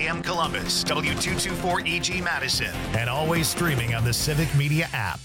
AM Columbus, W224EG Madison, and always streaming on the Civic Media app.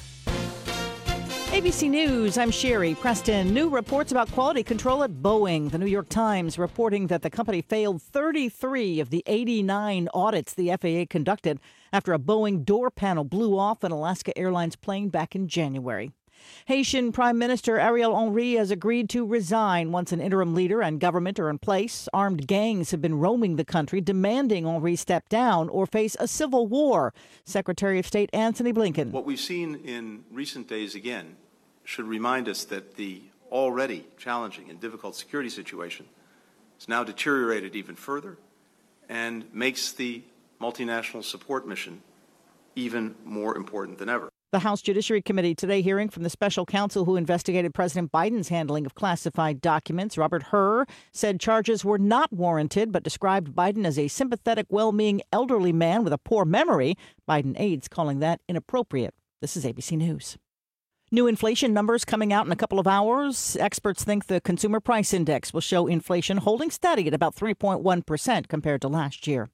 ABC News, I'm Sherry Preston. New reports about quality control at Boeing. The New York Times reporting that the company failed 33 of the 89 audits the FAA conducted after a Boeing door panel blew off an Alaska Airlines plane back in January. Haitian Prime Minister Ariel Henry has agreed to resign once an interim leader and government are in place. Armed gangs have been roaming the country, demanding Henry step down or face a civil war. Secretary of State Antony Blinken. What we've seen in recent days again should remind us that the already challenging and difficult security situation has now deteriorated even further and makes the multinational support mission even more important than ever. The House Judiciary Committee today hearing from the special counsel who investigated President Biden's handling of classified documents. Robert Hur said charges were not warranted, but described Biden as a sympathetic, well-meaning elderly man with a poor memory. Biden aides calling that inappropriate. This is ABC News. New inflation numbers coming out in a couple of hours. Experts think the consumer price index will show inflation holding steady at about 3.1% compared to last year.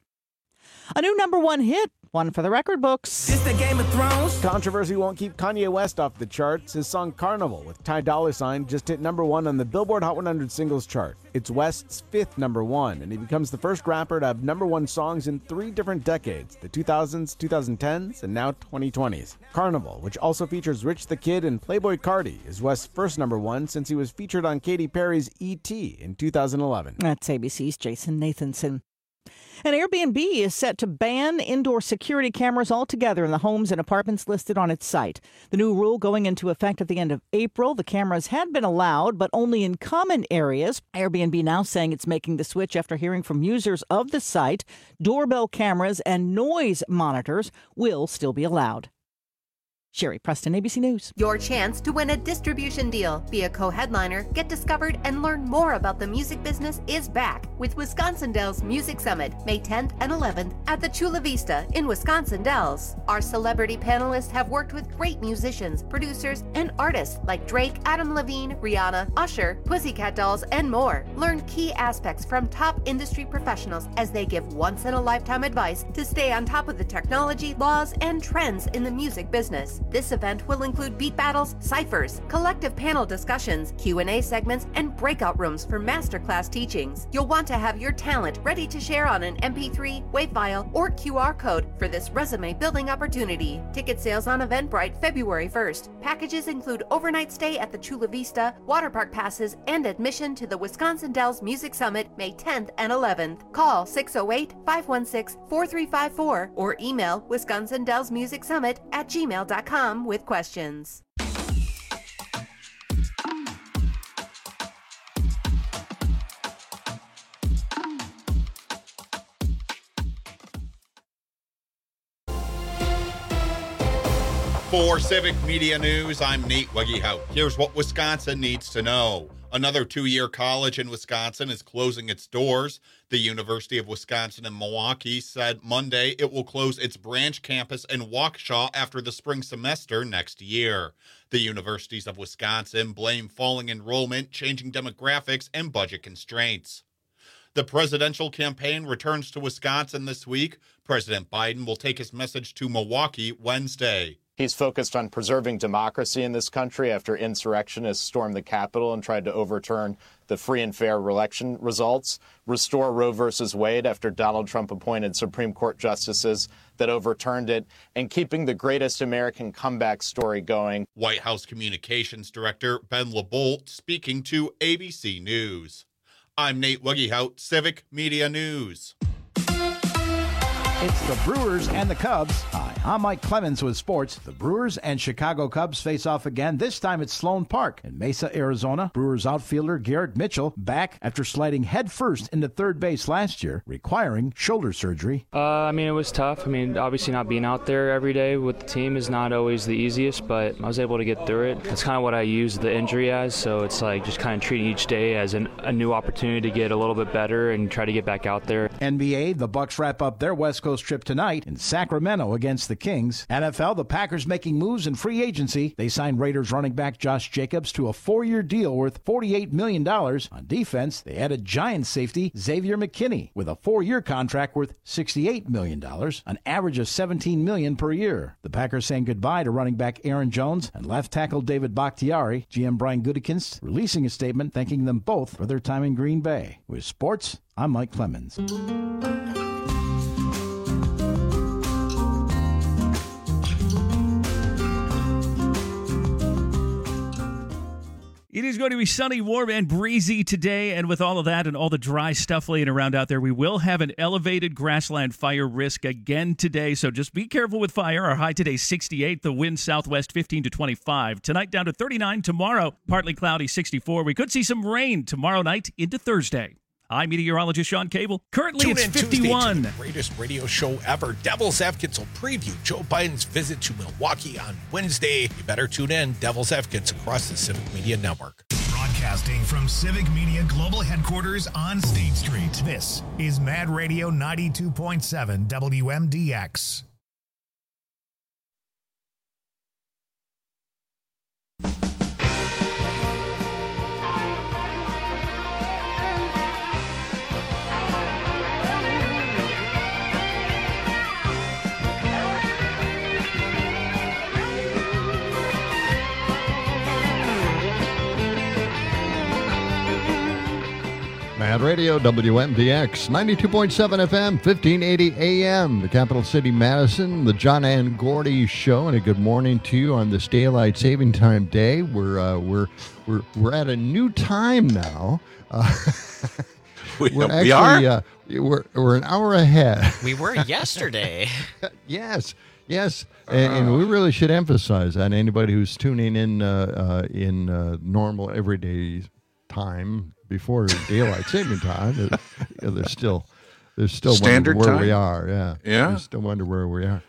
A new number one hit, one for the record books. It's the Game of Thrones. Controversy won't keep Kanye West off the charts. His song Carnival with Ty Dolla $ign just hit number one on the Billboard Hot 100 singles chart. It's West's fifth number one, and he becomes the first rapper to have number one songs in 3 different decades, the 2000s, 2010s, and now 2020s. Carnival, which also features Rich the Kid and Playboi Carti, is West's first number one since he was featured on Katy Perry's E.T. in 2011. That's ABC's Jason Nathanson. An Airbnb is set to ban indoor security cameras altogether in the homes and apartments listed on its site. The new rule going into effect at the end of April. The cameras had been allowed, but only in common areas. Airbnb now saying it's making the switch after hearing from users of the site. Doorbell cameras and noise monitors will still be allowed. Sherry Preston, ABC News. Your chance to win a distribution deal. Be a co-headliner, get discovered, and learn more about the music business is back with Wisconsin Dells Music Summit, May 10th and 11th at the Chula Vista in Wisconsin Dells. Our celebrity panelists have worked with great musicians, producers, and artists like Drake, Adam Levine, Rihanna, Usher, Pussycat Dolls, and more. Learn key aspects from top industry professionals as they give once-in-a-lifetime advice to stay on top of the technology, laws, and trends in the music business. This event will include beat battles, ciphers, collective panel discussions, Q&A segments, and breakout rooms for masterclass teachings. You'll want to have your talent ready to share on an MP3, WAV file, or QR code for this resume-building opportunity. Ticket sales on Eventbrite February 1st. Packages include overnight stay at the Chula Vista, water park passes, and admission to the Wisconsin Dells Music Summit May 10th and 11th. Call 608-516-4354 or email wisconsindellsmusicsummit@gmail.com with questions. For Civic Media News, I'm Nate Wegehout. Here's what Wisconsin needs to know. Another 2-year college in Wisconsin is closing its doors. The University of Wisconsin in Milwaukee said Monday it will close its branch campus in Waukesha after the spring semester next year. The universities of Wisconsin blame falling enrollment, changing demographics, and budget constraints. The presidential campaign returns to Wisconsin this week. President Biden will take his message to Milwaukee Wednesday. He's focused on preserving democracy in this country after insurrectionists stormed the Capitol and tried to overturn the free and fair election results, restore Roe versus Wade after Donald Trump appointed Supreme Court justices that overturned it, and keeping the greatest American comeback story going. White House Communications Director Ben LaBolt speaking to ABC News. I'm Nate Wegehout, Civic Media News. It's the Brewers and the Cubs. Hi, I'm Mike Clemens with sports. The Brewers and Chicago Cubs face off again, this time at Sloan Park in Mesa, Arizona. Brewers outfielder Garrett Mitchell back after sliding headfirst into third base last year, requiring shoulder surgery. It was tough. Obviously not being out there every day with the team is not always the easiest, but I was able to get through it. That's kind of what I use the injury as, so it's like just kind of treating each day as a new opportunity to get a little bit better and try to get back out there. NBA, the Bucks wrap up their West Coast Broncos trip tonight in Sacramento against the Kings. NFL, the Packers making moves in free agency. They signed Raiders running back Josh Jacobs to a 4-year deal worth $48 million. On defense, they added Giants safety Xavier McKinney with a 4-year contract worth $68 million, an average of $17 million per year. The Packers saying goodbye to running back Aaron Jones and left tackle David Bakhtiari. GM Brian Gutekunst releasing a statement thanking them both for their time in Green Bay. With sports, I'm Mike Clemens. It is going to be sunny, warm, and breezy today, and with all of that and all the dry stuff laying around out there, we will have an elevated grassland fire risk again today, so just be careful with fire. Our high today, 68. The wind southwest, 15 to 25. Tonight, down to 39. Tomorrow, partly cloudy, 64. We could see some rain tomorrow night into Thursday. I'm meteorologist Sean Cable. Currently, it's 51. The greatest radio show ever. Devil's Advocates will preview Joe Biden's visit to Milwaukee on Wednesday. You better tune in. Devil's Advocates across the Civic Media Network. Broadcasting from Civic Media Global Headquarters on State Street. This is Mad Radio 92.7 WMDX. Mad Radio, WMDX, 92.7 FM, 1580 AM, the capital city, Madison, the John and Gordy Show, and a good morning to you on this daylight saving time day. We're at a new time now. We're an hour ahead. We were yesterday. Yes. And we really should emphasize that anybody who's tuning in normal everyday time before daylight saving time, they're still standard wondering where time? We are. Yeah. They still wonder where we are.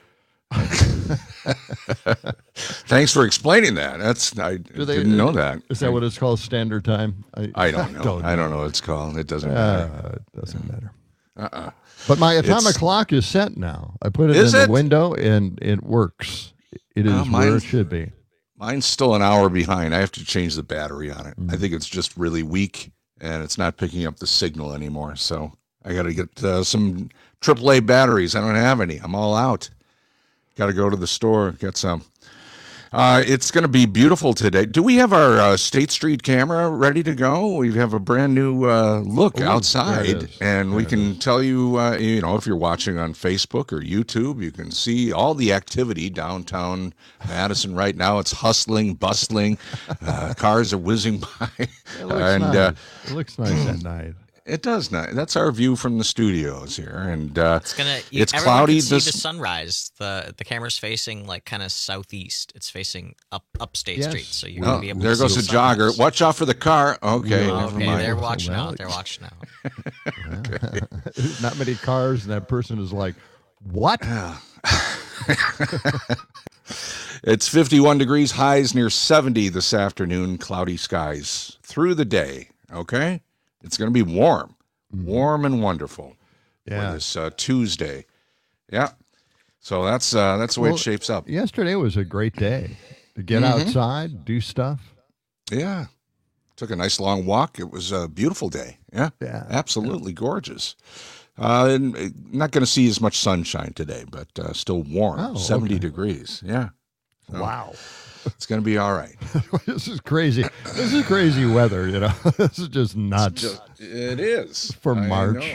Thanks for explaining that. I didn't know that. Is that what it's called, standard time? I don't know. I don't know what it's called. It doesn't matter. It doesn't matter. But my atomic clock is set now. I put it in the window, and it works. It is where it should be. Mine's still an hour behind. I have to change the battery on it. I think it's just really weak, and it's not picking up the signal anymore. So I got to get some AAA batteries. I don't have any. I'm all out. Got to go to the store, get some. It's going to be beautiful today. Do we have our State Street camera ready to go? We have a brand new look outside, and we can tell you, if you're watching on Facebook or YouTube, you can see all the activity downtown Madison right now. It's hustling, bustling. Cars are whizzing by. It looks nice at night. It does not. That's our view from the studios here, and it's cloudy. Can see the sunrise. The camera's facing kind of southeast. It's facing up State Street, so you're gonna be able. There to goes see a jogger. Watch out for the car. Okay, never mind. They're watching out. Not many cars, and that person is like, "What?" It's 51 degrees. Highs near 70 this afternoon. Cloudy skies through the day. Okay. It's going to be warm and wonderful for this Tuesday. Yeah. So that's the way it shapes up. Yesterday was a great day to get outside, do stuff. Yeah. Took a nice long walk. It was a beautiful day. Yeah. Absolutely gorgeous. Not going to see as much sunshine today, but still warm. 70 degrees. Yeah. So, wow. It's going to be all right. This is crazy. This is crazy weather, This is just nuts. It is. For March.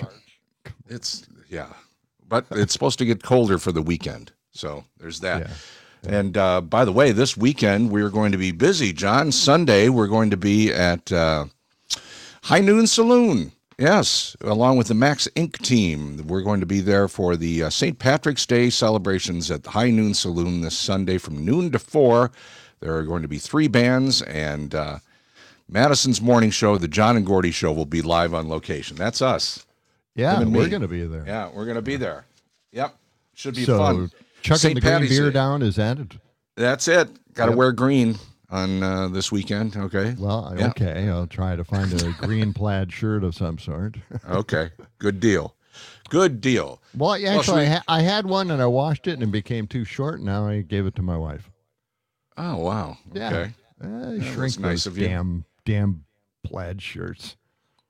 But it's supposed to get colder for the weekend. So there's that. Yeah. And by the way, this weekend we're going to be busy, John. Sunday we're going to be at High Noon Saloon. Yes, along with the Max Inc. team. We're going to be there for the St. Patrick's Day celebrations at the High Noon Saloon this Sunday from noon to 4. There are going to be 3 bands, and Madison's morning show, the John and Gordy Show, will be live on location. That's us. Yeah, we're going to be there. Yeah, we're going to be there. Yep, should be fun. Chucking the green beer down, is that it? That's it. Got to wear green on this weekend, okay? Well, okay. I'll try to find a green plaid shirt of some sort. Okay, good deal. Good deal. Well, actually, I had one and I washed it and it became too short. Now I gave it to my wife. Oh, wow. Yeah. Okay. Shrink nice those of you. damn plaid shirts.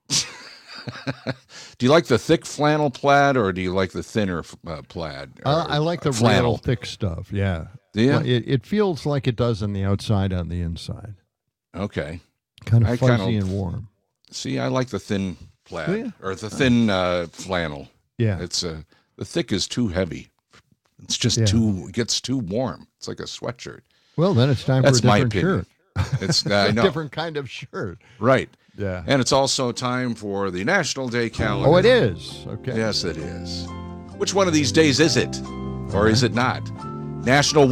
Do you like the thick flannel plaid or do you like the thinner plaid? I like the flannel. real thick stuff, yeah. Yeah? It feels like it does on the outside on the inside. Okay. Kind of fuzzy and warm. See, I like the thin plaid. Do you? Or the thin flannel. Yeah. It's the thick is too heavy. It's just it gets too warm. It's like a sweatshirt. Well, then it's time for a different shirt. It's I know. Different kind of shirt. Right. Yeah. And it's also time for the National Day calendar. Oh, it is. Okay. Yes, it is. Which one of these days is it? Or is it not? National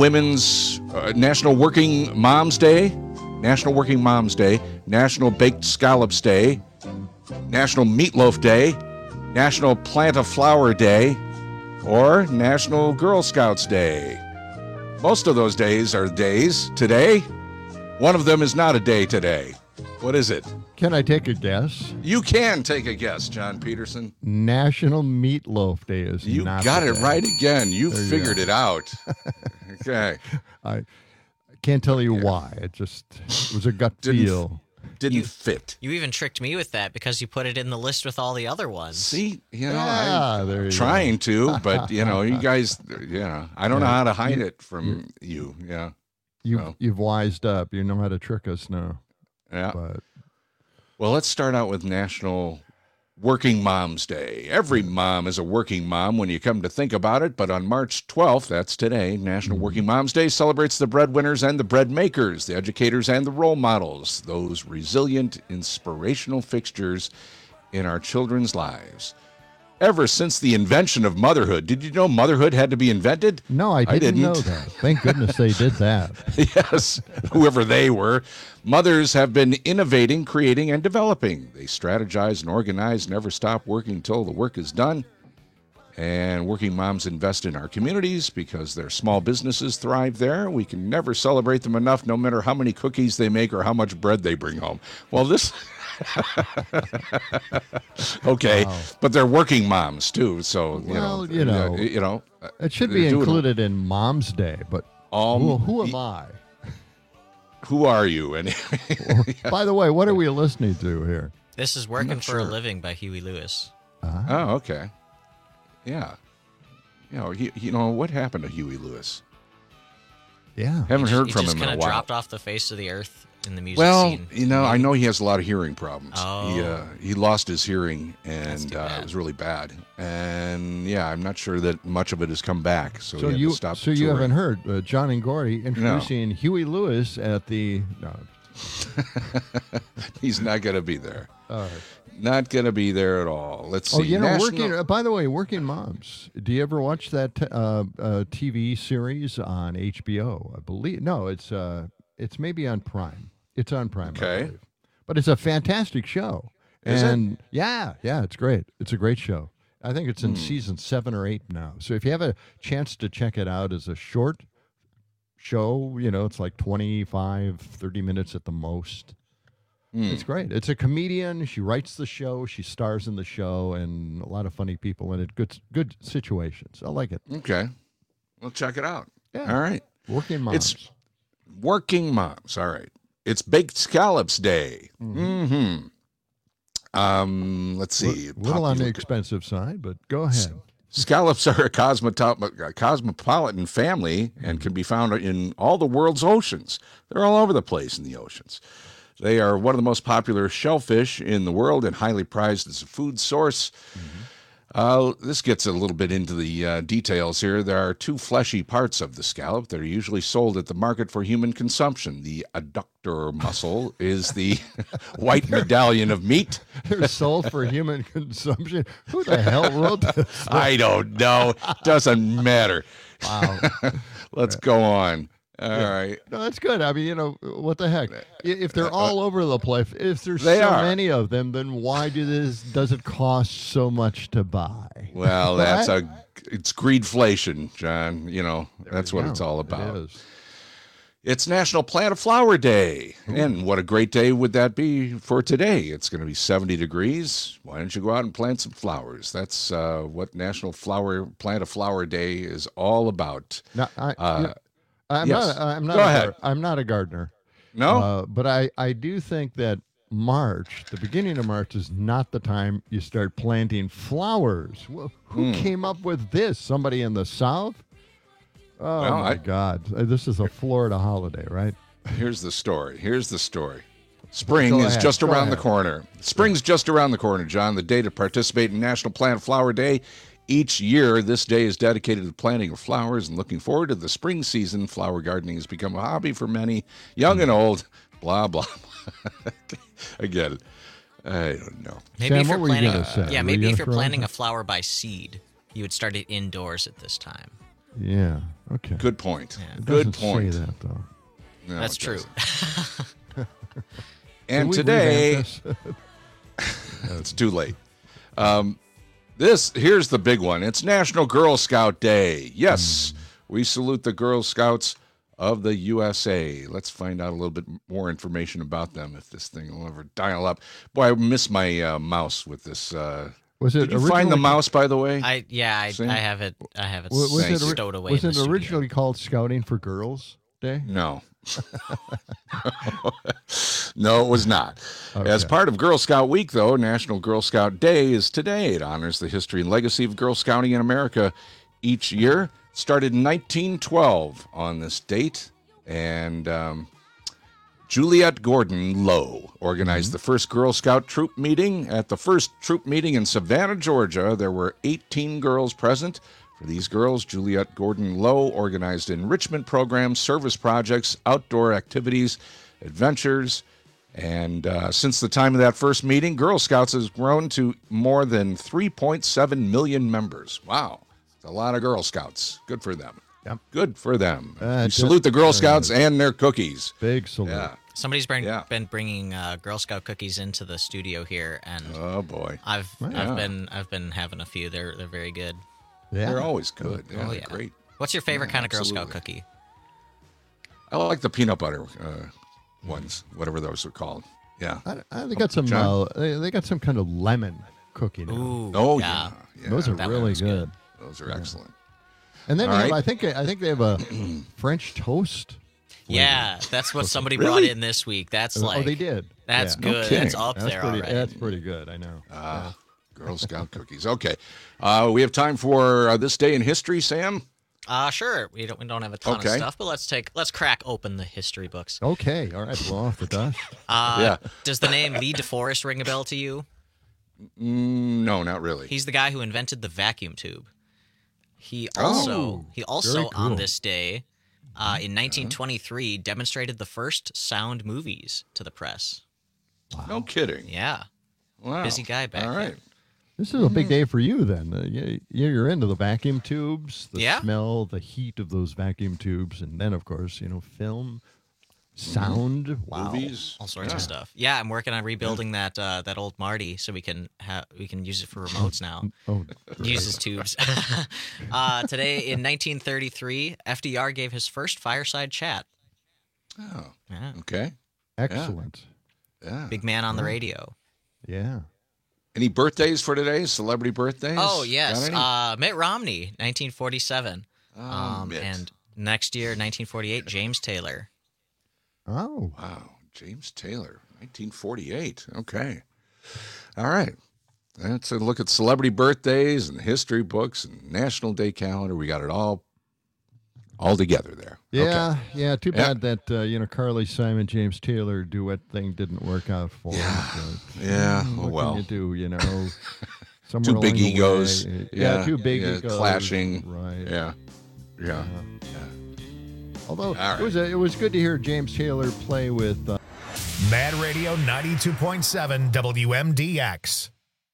Working Moms Day, National Working Moms Day, National Baked Scallops Day, National Meatloaf Day, National Plant a Flower Day, or National Girl Scouts Day. Most of those days are days today. One of them is not a day today. What is it? Can I take a guess? You can take a guess, John Peterson. National Meatloaf Day is You not got the it day. right again. You There you figured go. it out. Okay. I can't tell you why. It was a gut feel. Didn't fit. You even tricked me with that because you put it in the list with all the other ones. See, there I'm you trying to, but you guys, I don't know how to hide it from you. Yeah. You've wised up. You know how to trick us now. Yeah. But well, let's start out with National Working Moms Day. Every mom is a working mom when you come to think about it, but on March 12th, that's today, National Working Moms Day celebrates the breadwinners and the bread makers, the educators and the role models, those resilient, inspirational fixtures in our children's lives. Ever since the invention of motherhood, did you know motherhood had to be invented? no, I didn't know that. Thank goodness they did that. Yes, whoever they were. Mothers have been innovating, creating, and developing. They strategize and organize, never stop working till the work is done. And working moms invest in our communities because their small businesses thrive there. We can never celebrate them enough, no matter how many cookies they make or how much bread they bring home. Well, this... Okay, Wow. but they're working moms, too, so, it should be they're doing included in Mom's Day, but who am I? Who are you? And By the way, what are we listening to here? This is Working not for a sure. Living by Huey Lewis. Oh, okay. Yeah. What happened to Huey Lewis? Yeah. Haven't heard from He him just in a kind of while. dropped off the face of the earth in the music Well, scene. I know he has a lot of hearing problems. Oh. He lost his hearing, and it was really bad. And I'm not sure that much of it has come back. So he had to stop you touring. haven't heard John and Gordy introducing Huey Lewis at the. No. He's not going to be there. All right. Not going to be there at all. Let's see. Working. By the way, Working Moms. Do you ever watch that TV series on HBO? I believe it's maybe on Prime. It's on Prime. Okay. I believe. But it's a fantastic show. Is it? Yeah, it's great. It's a great show. I think it's in season 7 or 8 now. So if you have a chance to check it out as a short show, it's like 25, 30 minutes at the most. It's great. It's a comedian. She writes the show. She stars in the show, and a lot of funny people in it. Good situations. I like it. Okay. Well, check it out. Yeah. All right. Working Moms. It's Working Moms. All right. It's Baked Scallops Day. Mm-hmm. Let's see. A little on the expensive side, but go ahead. Scallops are a cosmopolitan family and can be found in all the world's oceans. They're all over the place in the oceans. They are one of the most popular shellfish in the world and highly prized as a food source. This gets a little bit into the details here. There are 2 fleshy parts of the scallop that are usually sold at the market for human consumption. The adductor muscle is the white medallion of meat. They're sold for human consumption. Who the hell wrote this? I don't know. Doesn't matter. Wow. Let's go on. All right. No, that's good. I mean, what the heck? If they're all over the place, if there's They so are. many of them, then why does it cost so much to buy? Well, it's greedflation, John. That's what it's all It about. is. It's National Plant a Flower Day. And what a great day would that be for today? It's going to be 70 degrees. Why don't you go out and plant some flowers? That's what National Plant a Flower Day is all about. No, I'm yes. not. Go ahead. I'm not a gardener. No? But I do think that March, the beginning of March, is not the time you start planting flowers. Well, who came up with this? Somebody in the South? Oh, Well, my God. This is a Florida holiday, right? Here's the story. Spring Go is ahead. just Go around the ahead. corner. Spring's just around the corner, John. The day to participate in National Plant a Flower Day. Each year, this day is dedicated to the planting of flowers and looking forward to the spring season. Flower gardening has become a hobby for many, young and old. Blah, blah, blah. Again, I don't know. Maybe Sam, if you're what were you planting, gonna say? Were you maybe gonna if you're throw planting in? a flower by seed, you would start it indoors at this time. Yeah. Okay. Good point. It Good doesn't point. say that, though. No, That's it true. doesn't. Can And we today, revamp this? it's too late. Here's the big one. It's National Girl Scout Day. Yes, we salute the Girl Scouts of the USA. Let's find out a little bit more information about them if this thing will ever dial up. Boy, I miss my mouse with this. Was it Did you find the originally- mouse, by the way? I Sam? have it Was it stowed away. Was in it the studio. originally called Scouting for Girls Day? No. No, it was not. Okay. As part of Girl Scout Week, though, National Girl Scout Day is today. It honors the history and legacy of Girl Scouting in America each year. It started in 1912 on this date, and Juliette Gordon Lowe organized the first Girl Scout troop meeting. At the first troop meeting in Savannah, Georgia, there were 18 girls present. For these girls, Juliette Gordon Lowe organized enrichment programs, service projects, outdoor activities, adventures. And since the time of that first meeting, Girl Scouts has grown to more than 3.7 million members. Wow. It's a lot of Girl Scouts. Good for them. Yep. Good for them. We just- salute the Girl Scouts and their cookies. Big salute. Yeah. Somebody's been bringing Girl Scout cookies into the studio here, and Oh, boy. I've Yeah. been having a few. They're very good. Yeah. They're always good. Yeah, Oh, they're yeah. great. What's your favorite kind of Girl Scout absolutely. cookie? I like the peanut butter ones, whatever those are called. Yeah. They got some. John? They got some kind of lemon cookie now. Ooh, Oh, yeah. Yeah. Those are that really one's good. good. Those are excellent. And then All they have, right. I think they have a French toast. Yeah, that's what somebody Really? brought in this week. That's like Oh, they did. That's Yeah. No good. kidding. That's up That's there pretty. already. That's pretty good. I know. Girl Scout cookies. Okay. We have time for this day in history, Sam. Sure. We don't have a ton of Okay. stuff, but let's crack open the history books. Okay. All right. Blow off the dust. Yeah. Does the name Lee DeForest ring a bell to you? No, not really. He's the guy who invented the vacuum tube. He Oh, also very on cool. this day in 1923 demonstrated the first sound movies to the press. No kidding. Yeah. Wow. Busy guy back All right. then. This is a big day for you then. You're into the vacuum tubes, the Yeah. smell, the heat of those vacuum tubes, and then of course, film, sound, wow. Movies. All sorts of stuff. Yeah, I'm working on rebuilding that old Marty so we can use it for remotes now. Oh, Use his tubes. Today in 1933, FDR gave his first fireside chat. Oh, Yeah. okay. excellent. Yeah. Big man on the radio. Yeah. Any birthdays for today? Celebrity birthdays? Oh, Got yes. any? Mitt Romney, 1947. Mitt. And next year, 1948, James Taylor. Oh. Wow. James Taylor, 1948. Okay. All right. That's a look at celebrity birthdays and history books and National Day calendar. We got it all together there. Yeah, Okay. yeah. Too Yeah. bad that Carly Simon, James Taylor duet thing didn't work out for him. but, Yeah, what well. can you do? Somewhere Two big along the egos. way- yeah, two big yeah, egos clashing. Right. Yeah. Although All right. it was good to hear James Taylor play with. Mad Radio 92.7 WMDX.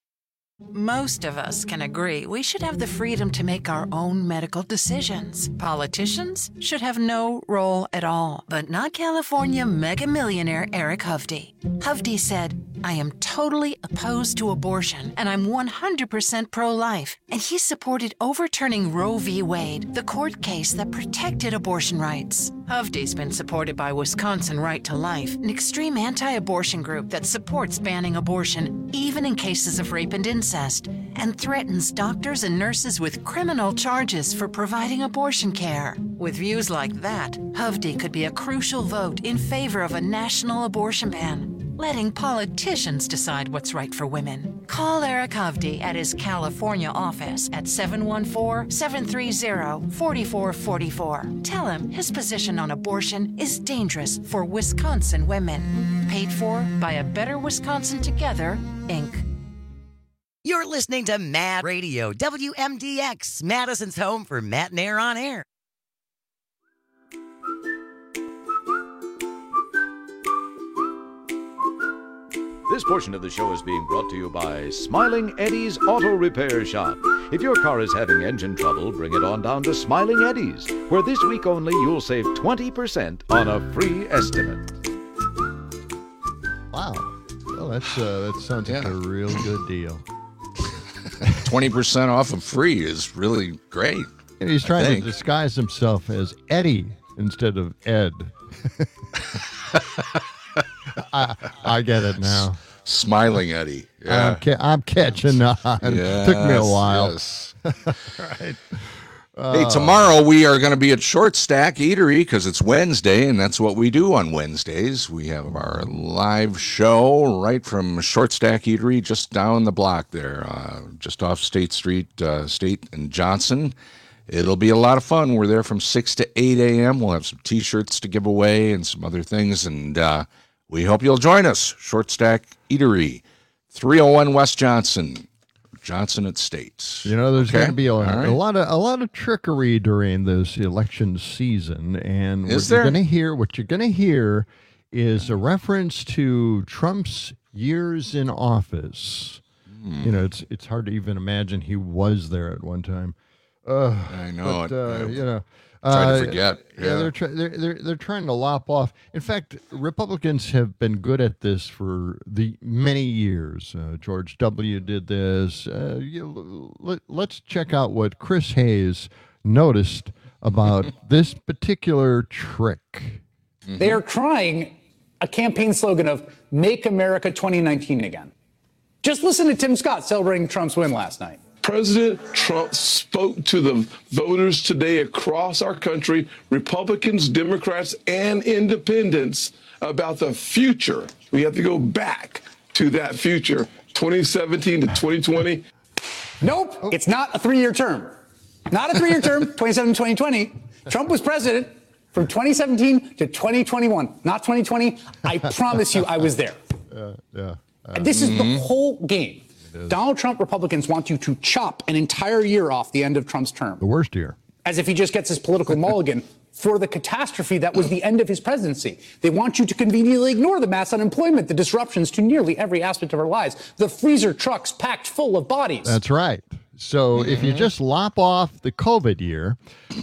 Most of us can agree we should have the freedom to make our own medical decisions. Politicians should have no role at all. But not California mega millionaire Eric Hovde. Hovde said, I am totally opposed to abortion, and I'm 100% pro-life. And he supported overturning Roe v. Wade, the court case that protected abortion rights. Hovde's been supported by Wisconsin Right to Life, an extreme anti-abortion group that supports banning abortion, even in cases of rape and incest, and threatens doctors and nurses with criminal charges for providing abortion care. With views like that, Hovde could be a crucial vote in favor of a national abortion ban, letting politicians decide what's right for women. Call Eric Hovde at his California office at 714-730-4444. Tell him his position on abortion is dangerous for Wisconsin women. Paid for by A Better Wisconsin Together, Inc. You're listening to Mad Radio, WMDX, Madison's home for Matt and Air on Air. This portion of the show is being brought to you by Smiling Eddie's Auto Repair Shop. If your car is having engine trouble, bring it on down to Smiling Eddie's, where this week only you'll save 20% on a free estimate. Wow. Well, that sounds like a real good deal. 20% off of free is really great. And he's trying to disguise himself as Eddie instead of Ed. I get it now. Smiling Eddie. Yeah. I'm catching on. Yes, Took me a while. Yes. Right. Hey, tomorrow we are going to be at Short Stack Eatery because it's Wednesday, and that's what we do on Wednesdays. We have our live show right from Short Stack Eatery just down the block there, just off State Street, State and Johnson. It'll be a lot of fun. We're there from 6 to 8 a.m. We'll have some T-shirts to give away and some other things, and we hope you'll join us. Short Stack Eatery, 301 West Johnson at State. You know, there's going to be a lot of trickery during this election season, and what you're going to hear is a reference to Trump's years in office. You know, it's hard to even imagine he was there at one time. I know. You know. Trying to forget. Yeah, they're trying to lop off. In fact, Republicans have been good at this for the many years. George W. did this. Let's check out what Chris Hayes noticed about this particular trick. They are trying a campaign slogan of "Make America 2019 Again." Just listen to Tim Scott celebrating Trump's win last night. President Trump spoke to the voters today across our country, Republicans, Democrats, and independents, about the future. We have to go back to that future, 2017 to 2020. Nope, it's not a three-year term. Not a three-year term, 2017 to 2020. Trump was president from 2017 to 2021, not 2020. I promise you I was there. This is the whole game. Donald Trump Republicans want you to chop an entire year off the end of Trump's term. The worst year. As if he just gets his political mulligan for the catastrophe that was the end of his presidency. They want you to conveniently ignore the mass unemployment, the disruptions to nearly every aspect of our lives, the freezer trucks packed full of bodies. That's right. So if you just lop off the COVID year,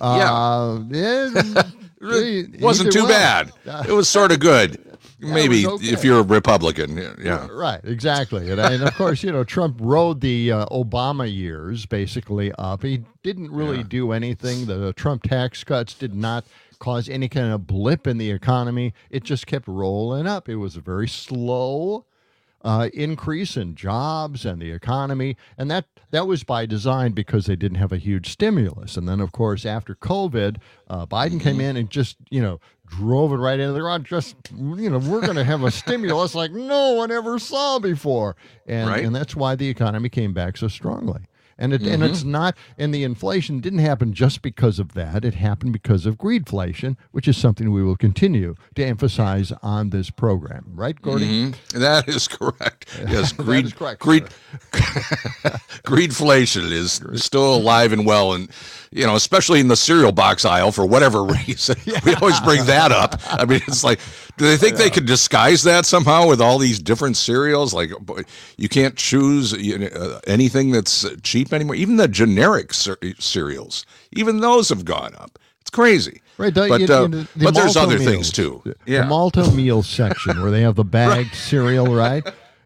it wasn't too bad. It was sort of good. Maybe if you're a Republican, yeah. Right, exactly. And of course, you know, Trump rode the Obama years basically up. He didn't really do anything. The Trump tax cuts did not cause any kind of blip in the economy. It just kept rolling up. It was a very slow increase in jobs and the economy, and that was by design because they didn't have a huge stimulus. And then, of course, after COVID, Biden came in and just, you know, drove it right into the ground. Just, you know, we're going to have a stimulus like no one ever saw before, and that's why the economy came back so strongly. And and it's not, and the inflation didn't happen just because of that. It happened because of greedflation, which is something we will continue to emphasize on this program. Right, Gordy? That is correct. Yes, That is correct, greedflation is still alive and well, and you know, especially in the cereal box aisle for whatever reason. We always bring that up. I mean, it's like, do they think they could disguise that somehow with all these different cereals? Like, you can't choose anything that's cheap anymore. Even the generic cereals, even those have gone up. It's crazy. Right, but there's other things too. The Malto meal section where they have the bagged cereal, right?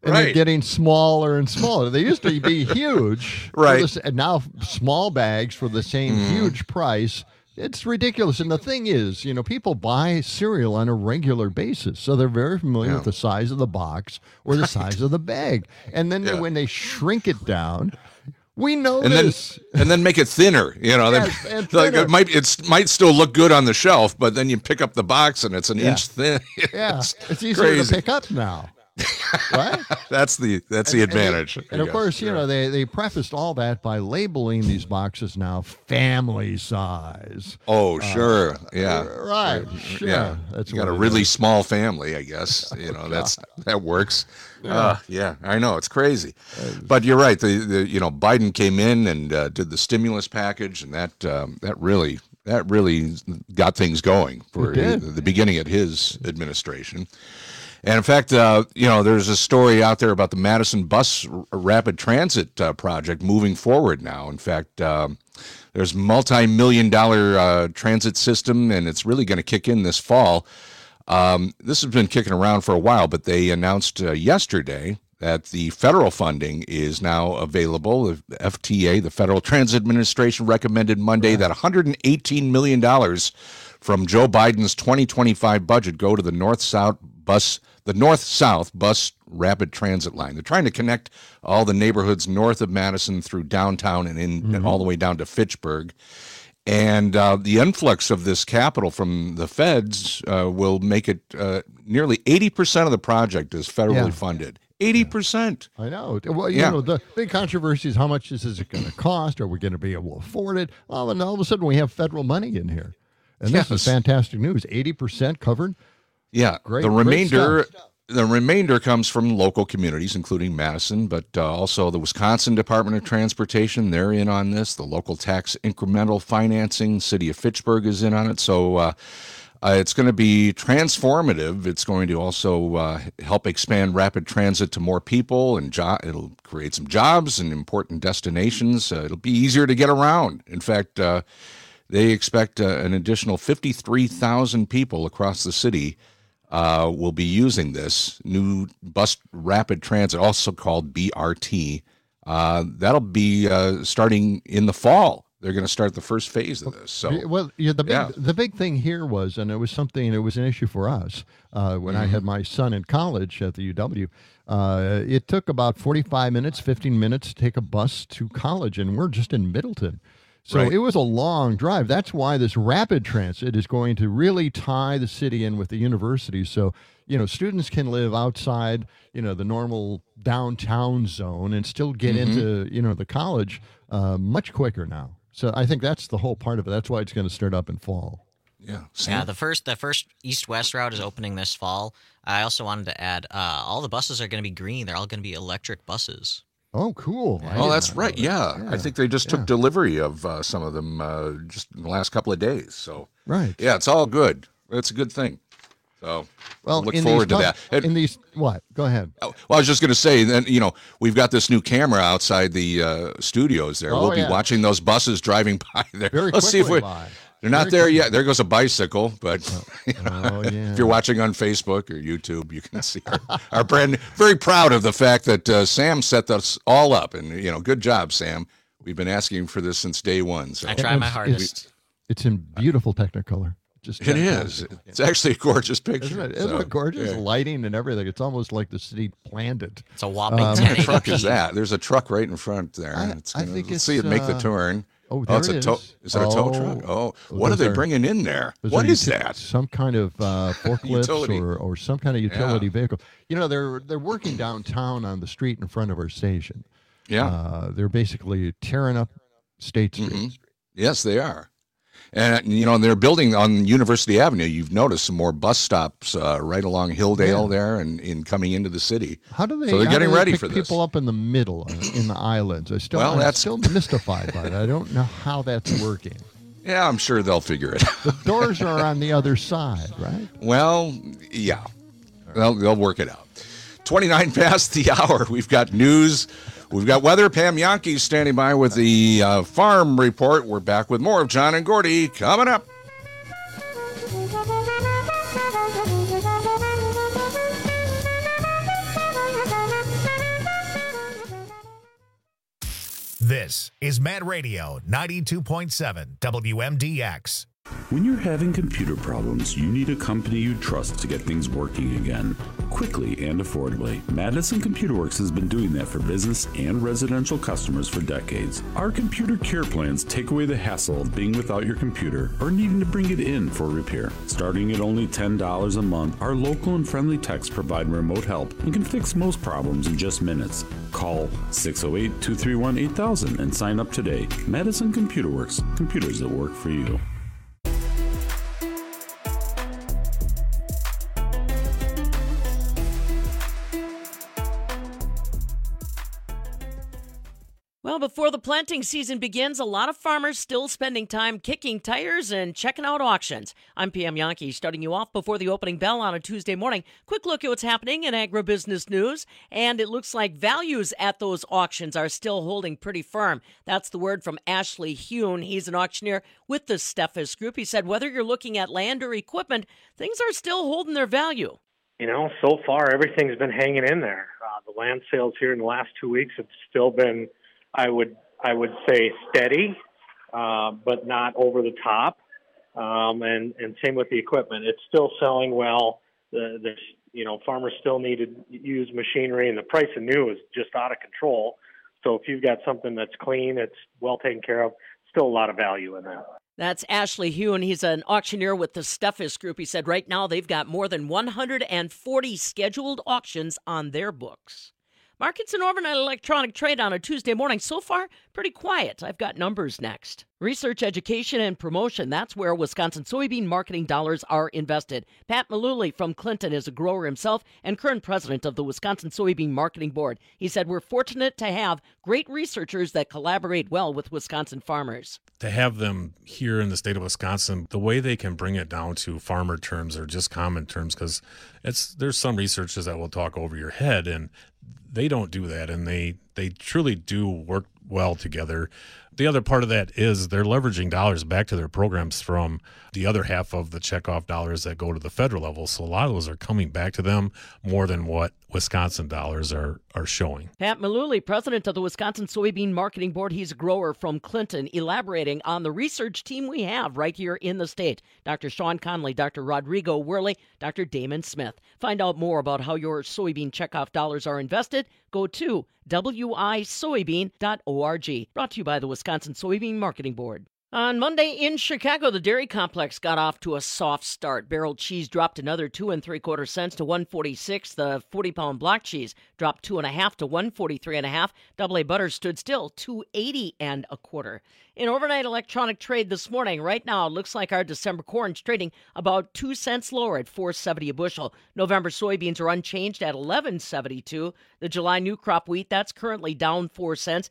And they're getting smaller and smaller. They used to be huge. Right. And now small bags for the same huge price. It's ridiculous. And the thing is, people buy cereal on a regular basis. So they're very familiar with the size of the box or the size of the bag. And then when they shrink it down, we know this. And then make it thinner. Yes, and thinner. Like it might still look good on the shelf, but then you pick up the box and it's an inch thin. It's easier to pick up now. Right? That's the advantage. And of course, they prefaced all that by labeling these boxes now family size. Oh, sure. Yeah. Right. Sure. Yeah. That's you got a really small family, I guess. That works. Yeah, I know. It's crazy. But you're right. The Biden came in and did the stimulus package, and that really got things going for the beginning of his administration. And in fact, there's a story out there about the Madison Bus Rapid Transit project moving forward now. In fact, there's multi-million-dollar transit system, and it's really going to kick in this fall. This has been kicking around for a while, but they announced yesterday that the federal funding is now available. The FTA, the Federal Transit Administration, recommended Monday that $118 million from Joe Biden's 2025 budget go to the North-South Bus Rapid Transit line. They're trying to connect all the neighborhoods north of Madison through downtown and and all the way down to Fitchburg. And the influx of this capital from the feds will make it nearly 80% of the project is federally funded. 80%. I know. Well, the big controversy is how much is it going to cost? Are we going to be able to afford it? Well, and all of a sudden we have federal money in here. And this is fantastic news. 80% covered. Yeah. Great, the remainder comes from local communities, including Madison, but also the Wisconsin Department of Transportation. They're in on this. The local tax incremental financing, City of Fitchburg is in on it. So it's going to be transformative. It's going to also help expand rapid transit to more people, and it'll create some jobs and important destinations. It'll be easier to get around. In fact, they expect an additional 53,000 people across the city will be using this new bus rapid transit, also called BRT. That'll be starting in the fall. They're going to start the first phase of this. So, the big thing here was, and it was an issue for us when I had my son in college at the UW. It took about 45 minutes, 15 minutes to take a bus to college, and we're just in Middleton. So it was a long drive. That's why this rapid transit is going to really tie the city in with the university. So, students can live outside, the normal downtown zone and still get into, the college much quicker now. So I think that's the whole part of it. That's why it's going to start up in fall. Yeah. Yeah, the first east-west route is opening this fall. I also wanted to add, all the buses are going to be green. They're all going to be electric buses. Oh, cool. Oh, that's right. Yeah. I think they just took delivery of some of them just in the last couple of days. So, yeah, it's all good. It's a good thing. So, look forward to that. What? Go ahead. Well, I was just going to say, then, we've got this new camera outside the studios there. We'll be watching those buses driving by there. Let's see if they're not there yet. There goes a bicycle, but if you're watching on Facebook or YouTube, you can see our brand. Very proud of the fact that Sam set us all up, and good job, Sam. We've been asking for this since day one. So I try my hardest. It's in beautiful Technicolor. It is. It's actually a gorgeous picture. Isn't it gorgeous? Lighting and everything. It's almost like the city planned it. It's a whopping 10 What kind of truck is that? There's a truck right in front there. I think let's see it make the turn. It's a tow. Is that a tow truck? Oh, what are they bringing in there? What is that? Some kind of forklift or some kind of utility vehicle. They're working downtown on the street in front of our station. Yeah. They're basically tearing up State Street. Mm-hmm. Yes, they are. And, they're building on University Avenue. You've noticed some more bus stops right along Hilldale there and in coming into the city. How do they? So they're getting ready for this. People up in the middle, in the islands. I'm still mystified by that. I don't know how that's working. Yeah, I'm sure they'll figure it out. The doors are on the other side, right? Well, yeah. They'll work it out. 29 past the hour. We've got news. We've got weather. Pam Yankee standing by with the farm report. We're back with more of John and Gordy coming up. This is Mad Radio 92.7 WMDX. When you're having computer problems, you need a company you trust to get things working again, quickly and affordably. Madison Computer Works has been doing that for business and residential customers for decades. Our computer care plans take away the hassle of being without your computer or needing to bring it in for repair. Starting at only $10 a month, our local and friendly techs provide remote help and can fix most problems in just minutes. Call 608-231-8000 and sign up today. Madison Computer Works, computers that work for you. Well, before the planting season begins, a lot of farmers still spending time kicking tires and checking out auctions. I'm Pam Yankee, starting you off before the opening bell on a Tuesday morning. Quick look at what's happening in agribusiness news, and it looks like values at those auctions are still holding pretty firm. That's the word from Ashley Hune. He's an auctioneer with the Steffes Group. He said whether you're looking at land or equipment, things are still holding their value. You know, so far everything's been hanging in there. The land sales here in the last 2 weeks have still been, I would say, steady, but not over the top. And same with the equipment. It's still selling well. Farmers still need to use machinery, and the price of new is just out of control. So if you've got something that's clean, it's well taken care of, still a lot of value in that. That's Ashley Hune. He's an auctioneer with the Steffes Group. He said right now they've got more than 140 scheduled auctions on their books. Markets and overnight electronic trade on a Tuesday morning. So far, pretty quiet. I've got numbers next. Research, education, and promotion. That's where Wisconsin soybean marketing dollars are invested. Pat Malooly from Clinton is a grower himself and current president of the Wisconsin Soybean Marketing Board. He said, we're fortunate to have great researchers that collaborate well with Wisconsin farmers. To have them here in the state of Wisconsin, the way they can bring it down to farmer terms or just common terms, because there's some researchers that will talk over your head, and they don't do that, and they truly do work well together. The other part of that is they're leveraging dollars back to their programs from the other half of the checkoff dollars that go to the federal level. So a lot of those are coming back to them more than what Wisconsin dollars are showing. Pat Malooly, president of the Wisconsin Soybean Marketing Board. He's a grower from Clinton, elaborating on the research team we have right here in the state. Dr. Sean Conley, Dr. Rodrigo Worley, Dr. Damon Smith. Find out more about how your soybean checkoff dollars are invested. Go to wisoybean.org. Brought to you by the Wisconsin Soybean Marketing Board. On Monday in Chicago, the dairy complex got off to a soft start. Barrel cheese dropped another 2 3/4 cents to $1.46. The 40-pound block cheese dropped 2 1/2 to $1.43 1/2. Double A butter stood still, $2.80 1/4. In overnight electronic trade this morning, right now, it looks like our December corn's trading about 2 cents lower at $4.70 a bushel. November soybeans are unchanged at $11.72. The July new crop wheat, that's currently down 4 cents,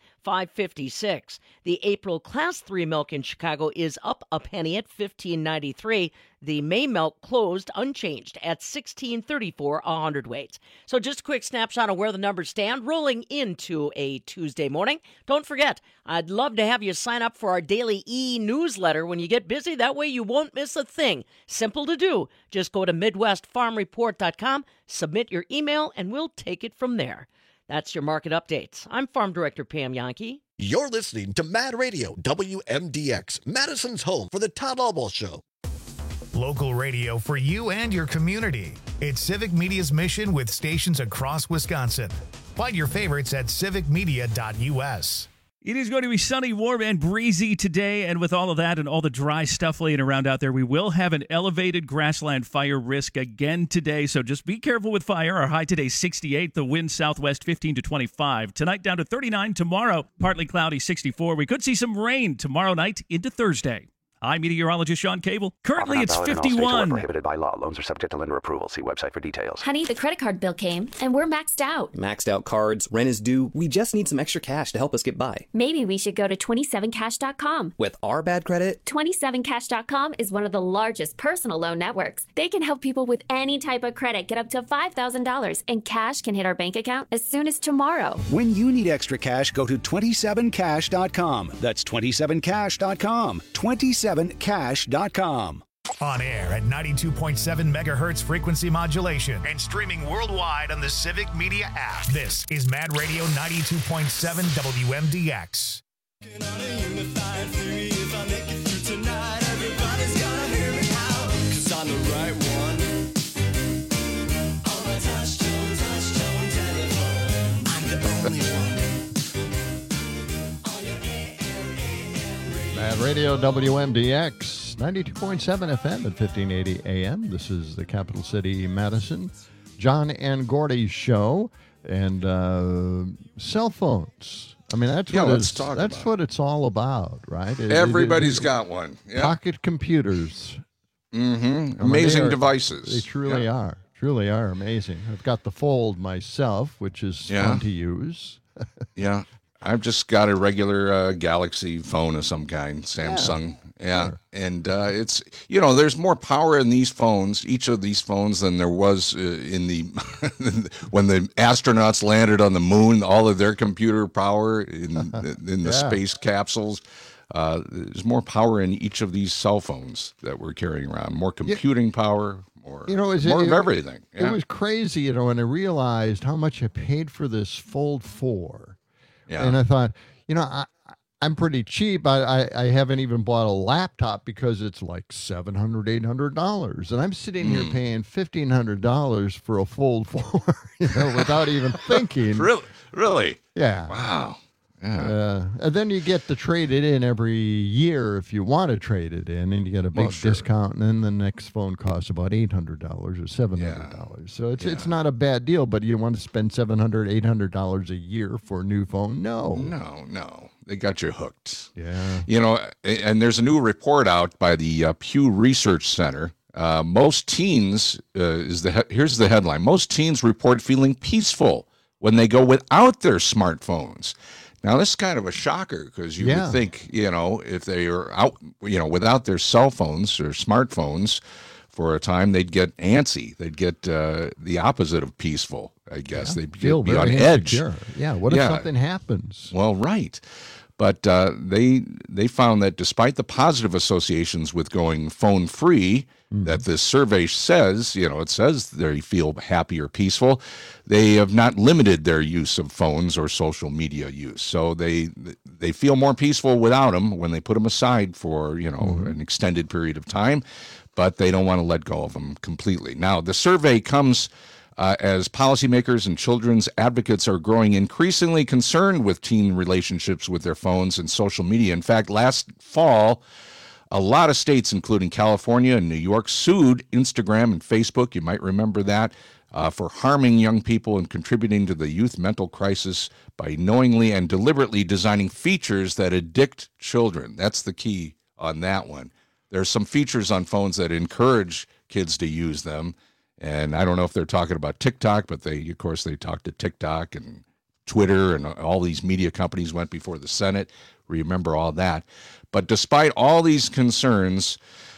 $5.56. The April Class 3 milk in Chicago is up a penny at $15.93. The May milk closed unchanged at $16.34 a hundredweight. So just a quick snapshot of where the numbers stand rolling into a Tuesday morning. Don't forget, I'd love to have you sign up for our daily e-newsletter when you get busy. That way you won't miss a thing. Simple to do. Just go to MidwestFarmReport.com, submit your email, and we'll take it from there. That's your market updates. I'm Farm Director Pam Yankee. You're listening to Mad Radio, WMDX, Madison's home for the Todd Albaugh Show. Local radio for you and your community. It's Civic Media's mission with stations across Wisconsin. Find your favorites at civicmedia.us. It is going to be sunny, warm, and breezy today, and with all of that and all the dry stuff laying around out there, we will have an elevated grassland fire risk again today, so just be careful with fire. Our high today, 68, the wind southwest 15 to 25. Tonight down to 39, tomorrow partly cloudy, 64. We could see some rain tomorrow night into Thursday. I'm meteorologist Sean Cable. Currently, it's 51. Prohibited by law. Loans are subject to lender approval. See website for details. Honey, the credit card bill came, and we're maxed out. Maxed out cards, rent is due. We just need some extra cash to help us get by. Maybe we should go to 27cash.com. With our bad credit? 27cash.com is one of the largest personal loan networks. They can help people with any type of credit get up to $5,000, and cash can hit our bank account as soon as tomorrow. When you need extra cash, go to 27cash.com. That's 27cash.com. 27cash.com. On air at 92.7 megahertz frequency modulation and streaming worldwide on the Civic Media app. This is Mad Radio 92.7 WMDX. Mad Radio WMDX 92.7 FM at 1580 AM. This is the capital city, Madison. John and Gordy show and cell phones. I mean, that's what it's all about, right? Everybody's got one. Yep. Pocket computers. Mm-hmm. Amazing devices. They truly are. Truly are amazing. I've got the Fold myself, which is fun to use. Yeah. I've just got a regular Galaxy phone of some kind, Samsung. Yeah. Sure. And it's, there's more power in these phones, each of these phones, than there was in the when the astronauts landed on the moon, all of their computer power in the space capsules. There's more power in each of these cell phones that we're carrying around, more computing power. More of everything. Yeah. It was crazy, when I realized how much I paid for this Fold 4. Yeah. And I thought, I'm pretty cheap. I haven't even bought a laptop because it's like $700, $800. And I'm sitting here paying $1,500 for a Fold 4, without even thinking. Really? Yeah. Wow. Yeah. And then you get to trade it in every year if you want to trade it in, and you get a big discount, and then the next phone costs about $800 or $700. Yeah. So it's not a bad deal, but you want to spend $700, $800 a year for a new phone? No. They got you hooked. Yeah. And there's a new report out by the Pew Research Center. Most teens, here's the headline, most teens report feeling peaceful when they go without their smartphones. Now, this is kind of a shocker because you would think, if they are out, without their cell phones or smartphones for a time, they'd get antsy. They'd get the opposite of peaceful, I guess. They'd be on edge. Yeah, what if something happens? Well, right. But they found that despite the positive associations with going phone-free, that this survey says, it says they feel happy or peaceful, they have not limited their use of phones or social media use. So they feel more peaceful without them when they put them aside for, an extended period of time, but they don't want to let go of them completely. Now, the survey comes as policymakers and children's advocates are growing increasingly concerned with teen relationships with their phones and social media. In fact, last fall, a lot of states, including California and New York, sued Instagram and Facebook, you might remember that, for harming young people and contributing to the youth mental crisis by knowingly and deliberately designing features that addict children. That's the key on that one. There's some features on phones that encourage kids to use them. And I don't know if they're talking about TikTok, but they talked to TikTok and Twitter, and all these media companies went before the Senate. Remember all that. But despite all these concerns,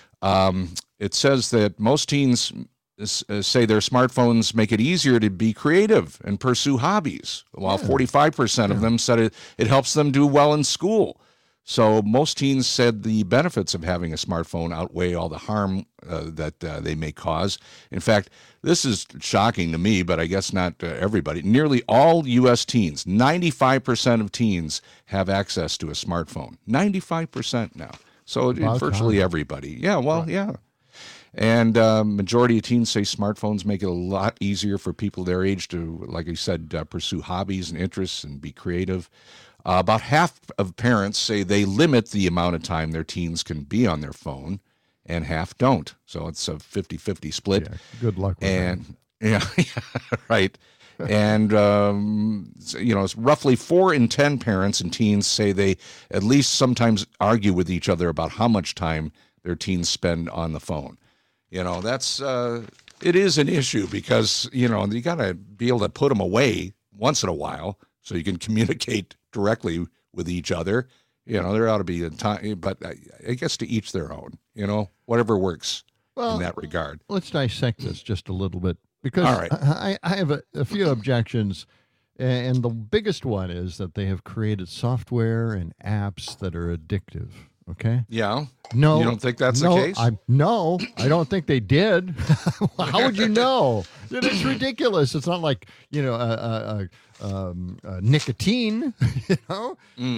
it says that most teens say their smartphones make it easier to be creative and pursue hobbies, while 45% of them said it helps them do well in school. So most teens said the benefits of having a smartphone outweigh all the harm that they may cause. In fact, this is shocking to me, but I guess not everybody. Nearly all U.S. teens, 95% of teens have access to a smartphone. 95% now. So virtually everybody. Yeah, well, yeah. And majority of teens say smartphones make it a lot easier for people their age to, like I said, pursue hobbies and interests and be creative. About half of parents say they limit the amount of time their teens can be on their phone, and half don't. So it's a 50-50 split. Yeah, good luck with that. Yeah, right. And, it's roughly 4 in 10 parents and teens say they at least sometimes argue with each other about how much time their teens spend on the phone. That's it is an issue because, you got to be able to put them away once in a while so you can communicate directly with each other. There ought to be a time, but I guess to each their own, whatever works in that regard. Let's dissect this just a little bit because all right. I have a few objections, and the biggest one is that they have created software and apps that are addictive. Okay. Yeah. No. You don't think that's the case? I don't think they did. How would you know? It's ridiculous. It's not like, nicotine,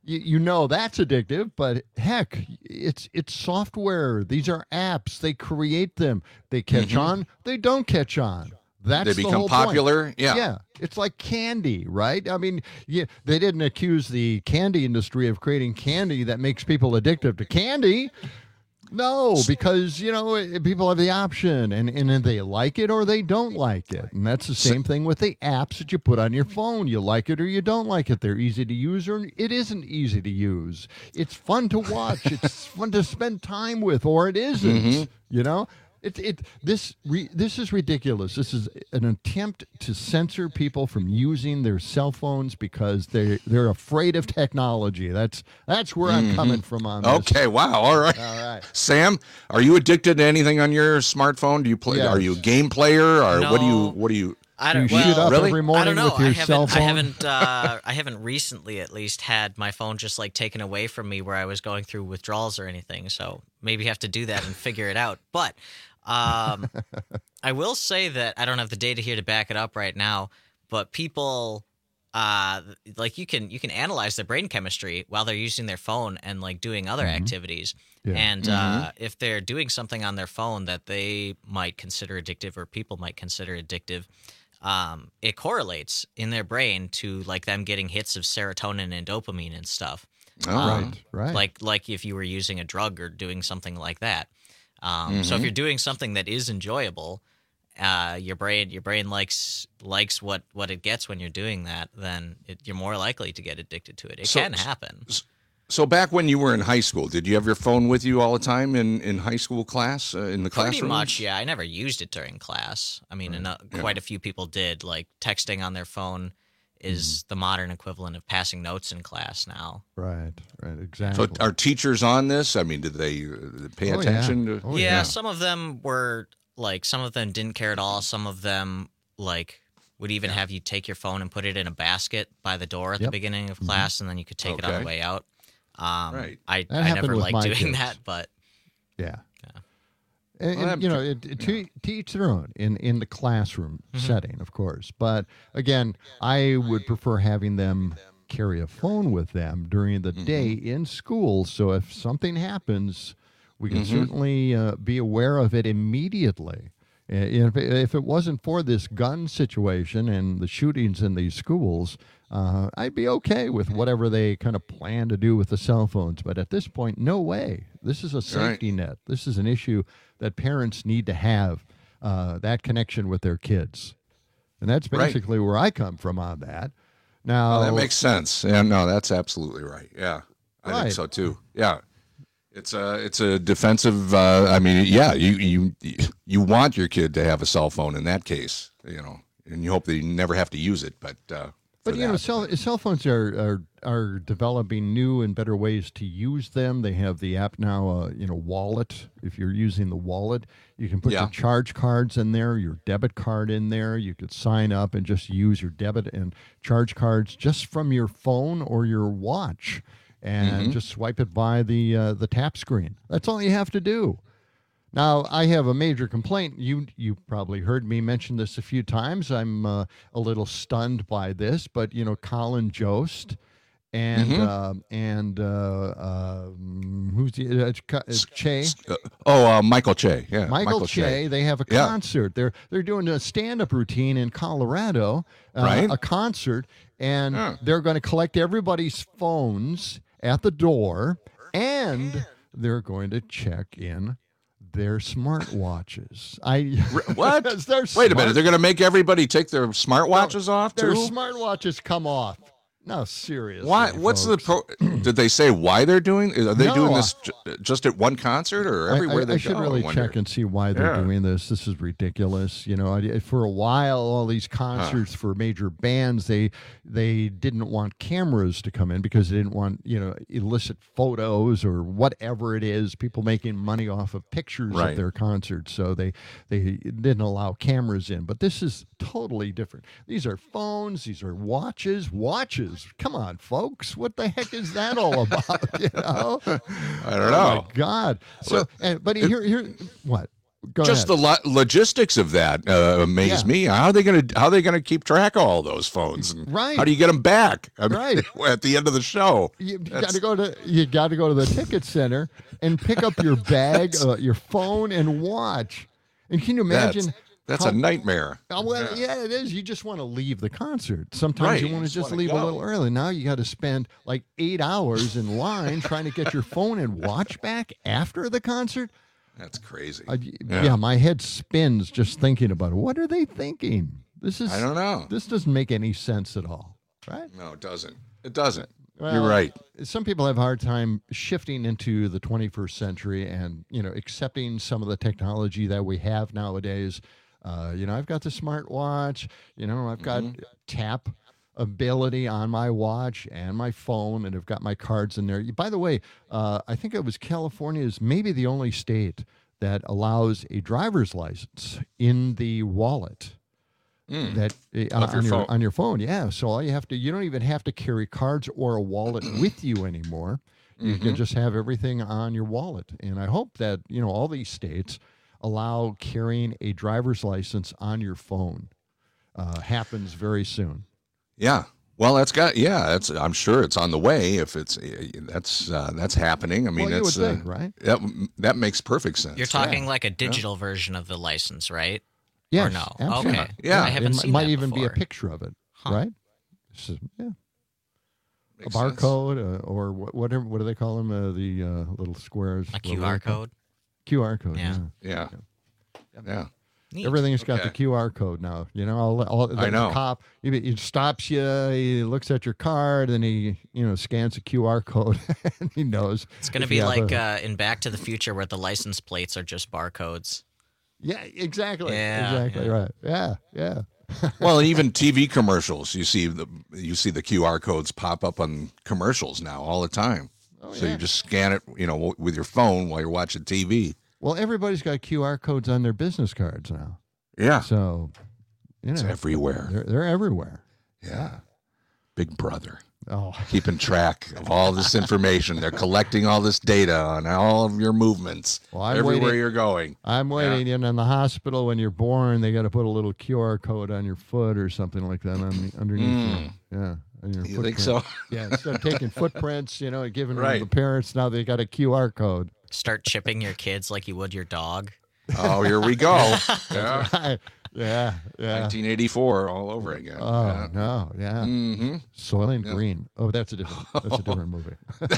you know that's addictive, but heck, it's software. These are apps. They create them. They catch on. They don't catch on. That's they the become whole popular. Point. Yeah. It's like candy, right? I mean, they didn't accuse the candy industry of creating candy that makes people addicted to candy. No, because, people have the option, and they like it or they don't like it. And that's the same thing with the apps that you put on your phone. You like it or you don't like it. They're easy to use or it isn't easy to use. It's fun to watch. It's fun to spend time with, or it isn't, This is ridiculous. This is an attempt to censor people from using their cell phones because they're afraid of technology. That's where I'm coming from on this. Okay, wow, all right. Sam, are you addicted to anything on your smartphone? Do you play? Yes. Are you a game player, or No. what do you? I don't. You shoot up really? every morning I don't know. with your cell phone. I haven't recently, at least, had my phone just like taken away from me where I was going through withdrawals or anything. So maybe have to do that and figure it out. But I will say that I don't have the data here to back it up right now. But people, like you can analyze their brain chemistry while they're using their phone and like doing other activities. Yeah. And if they're doing something on their phone that they might consider addictive or people might consider addictive, it correlates in their brain to like them getting hits of serotonin and dopamine and stuff. Right. Like if you were using a drug or doing something like that. So if you're doing something that is enjoyable, your brain likes what it gets when you're doing that, then you're more likely to get addicted to it. It can happen. So back when you were in high school, did you have your phone with you all the time in high school class, in the classroom? Pretty much, yeah. I never used it during class. I mean, quite a few people did. Like texting on their phone is the modern equivalent of passing notes in class now. Right, exactly. So are teachers on this? I mean, did they pay attention? Yeah, some of them were like, some of them didn't care at all. Some of them like would even have you take your phone and put it in a basket by the door at the beginning of class, and then you could take it on the way out. Right. I never liked doing that, but yeah. And to each their own in the classroom setting, of course. But again, I would prefer having them carry a phone with them during the day in school. So if something happens, we can certainly be aware of it immediately. If it wasn't for this gun situation and the shootings in these schools, I'd be okay with whatever they kind of plan to do with the cell phones. But at this point, no way. This is a safety net. This is an issue that parents need to have, that connection with their kids. And that's basically where I come from on that. Now, that makes sense. Yeah, no, that's absolutely right. Yeah, I think so too. Yeah. It's a defensive. I mean, yeah, you want your kid to have a cell phone in that case, and you hope they never have to use it. But cell phones are developing new and better ways to use them. They have the app now, wallet. If you're using the wallet, you can put your charge cards in there, your debit card in there. You could sign up and just use your debit and charge cards just from your phone or your watch. And just swipe it by the tap screen. That's all you have to do. Now, I have a major complaint. You probably heard me mention this a few times. I'm a little stunned by this, but Colin Jost and who's Che? Michael Che. Yeah, Michael Che. They have a concert. They're doing a stand-up routine in Colorado. A concert, and they're going to collect everybody's phones at the door, and they're going to check in their smartwatches. What? Wait a minute. They're going to make everybody take their smartwatches off too? Their smartwatches come off. No, seriously. Why? What's folks. Did they say why they're doing? Are they doing this just at one concert or everywhere they go? I should really check and see why they're doing this. This is ridiculous. For a while, all these concerts for major bands, they didn't want cameras to come in because they didn't want illicit photos or whatever it is. People making money off of pictures of their concerts, so they didn't allow cameras in. But this is totally different. These are phones. These are watches. Come on, folks. What the heck is that all about? I don't know. Oh, my God. So, but here, what? Just the logistics of that amaze me. How are they going to keep track of all those phones? And right. How do you get them back? Right. At the end of the show, you got to go to the ticket center and pick up your bag, your phone, and watch. And can you imagine? That's a nightmare. Well, yeah, it is. You just want to leave the concert. Sometimes you want to just leave a little early. Now you got to spend like 8 hours in line trying to get your phone and watch back after the concert. That's crazy. Yeah, my head spins just thinking about it. What are they thinking? I don't know. This doesn't make any sense at all, right? No, it doesn't. It doesn't. Well, you're right. Some people have a hard time shifting into the 21st century and, accepting some of the technology that we have nowadays. I've got the smartwatch, I've got tap ability on my watch and my phone, and I've got my cards in there. By the way, I think it was California is maybe the only state that allows a driver's license in the wallet. That on your phone, yeah. So all you don't even have to carry cards or a wallet with you anymore. You can just have everything on your wallet. And I hope that all these states allow carrying a driver's license on your phone. Happens very soon. Yeah. Well, I'm sure it's on the way. If that's happening. I mean, you would think, right? That makes perfect sense. You're talking like a digital version of the license, right? Yes, or no? absolutely. Okay. Yeah. I haven't seen might that even before. be a picture of it, right? So, yeah. Makes a barcode or whatever. What do they call them? The little squares. A QR code. QR code. Yeah. Neat. Everything's got the QR code now. I know. The cop, he stops you, he looks at your card, and he, scans a QR code, and he knows. It's going to be like in Back to the Future where the license plates are just barcodes. Yeah, exactly. Yeah, exactly right. Yeah. Well, even TV commercials, you see the QR codes pop up on commercials now all the time. So you just scan it, with your phone while you're watching TV. Well, everybody's got QR codes on their business cards now. Yeah. So, it's everywhere. They're everywhere. Yeah. Big Brother. Oh. Keeping track of all this information. They're collecting all this data on all of your movements. Well, everywhere you're going. I'm waiting. And in the hospital, when you're born, they got to put a little QR code on your foot or something like that underneath. Yeah. You think so? Yeah. Instead of taking footprints, and giving them to Right. the parents, now they got a QR code. Start chipping your kids like you would your dog. Oh, here we go. Yeah. Right. Yeah. 1984 all over again. Oh, no. Yeah. Mm-hmm. Soylent Green. Oh, that's a different movie.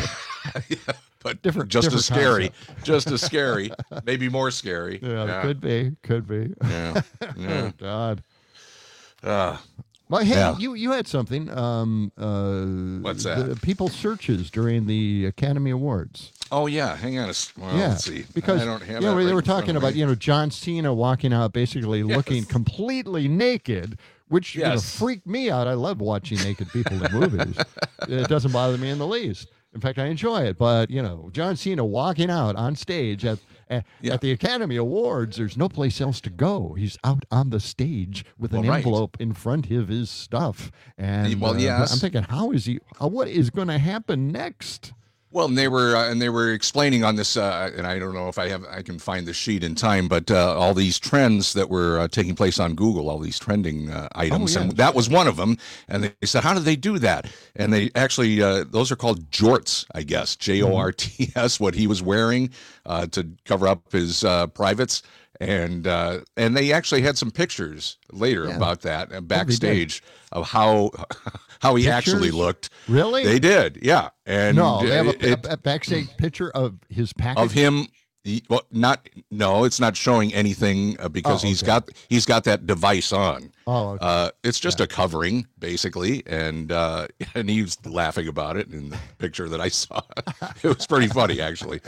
But different as scary. concept. Just as scary. Maybe more scary. Yeah, could be. Yeah. Oh, God. Well, hey, Yeah. you had something. What's that? The people searches during the Academy Awards. Oh, yeah. Hang on let's see. Because I don't have they that right were in front talking of about me. John Cena walking out basically looking completely naked, which freaked me out. I love watching naked people in movies. It doesn't bother me in the least. In fact, I enjoy it. But John Cena walking out on stage at the Academy Awards, there's no place else to go. He's out on the stage with an envelope in front of his stuff. And yes. I'm thinking, what is going to happen next? Well, and they were explaining on this, and I don't know if I can find the sheet in time, but all these trends that were taking place on Google, all these trending items, and that was one of them. And they said, how did they do that? And they actually, those are called jorts, I guess, JORTS, what he was wearing to cover up his privates. And they actually had some pictures later about that backstage of how he actually looked. Really? They did, yeah. And no, they have a backstage picture of his package of him. It's not showing anything because he's got that device on. Oh, okay. It's just a covering basically, and he was laughing about it in the picture that I saw. It was pretty funny actually.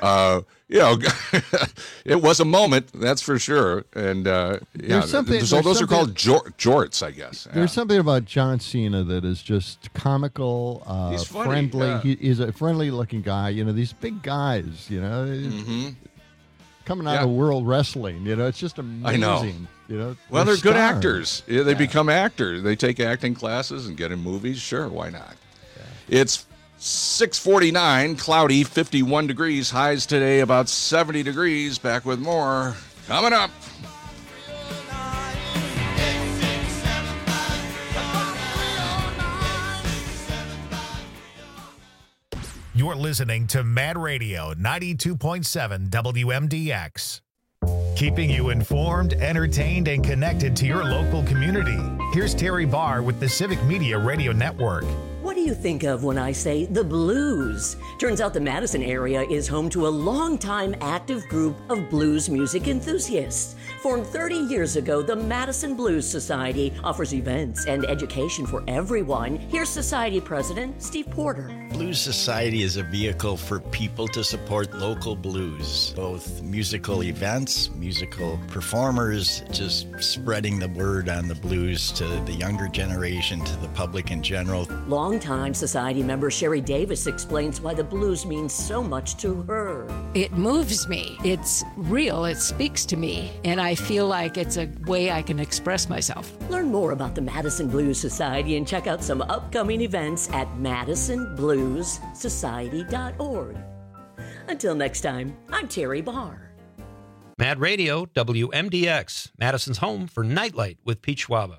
It was a moment, that's for sure. And those are called jorts, I guess. There's something about John Cena that is just comical, he's funny, friendly. yeah. He is a friendly-looking guy. These big guys. Coming out of World Wrestling. It's just amazing. I know. Well, they're good actors. Yeah, they become actors. They take acting classes and get in movies. Sure, why not? Yeah. It's 6:49, cloudy, 51 degrees. Highs today about 70 degrees. Back with more Coming up. You're listening to Mad Radio 92.7 WMDX. Keeping you informed, entertained, and connected to your local community. Here's Terry Barr with the Civic Media Radio Network. What do you think of when I say the blues? Turns out the Madison area is home to a long-time active group of blues music enthusiasts. Formed 30 years ago, the Madison Blues Society offers events and education for everyone. Here's Society President Steve Porter. Blues Society is a vehicle for people to support local blues, both musical events, musical performers, just spreading the word on the blues to the younger generation, to the public in general. Longtime Society member Sherry Davis explains why the blues means so much to her. It moves me. It's real. It speaks to me. And I feel like it's a way I can express myself. Learn more about the Madison Blues Society and check out some upcoming events at madisonbluessociety.org. Until next time, I'm Terry Barr. Mad Radio, WMDX, Madison's home for Nightlight with Pete Schwaba.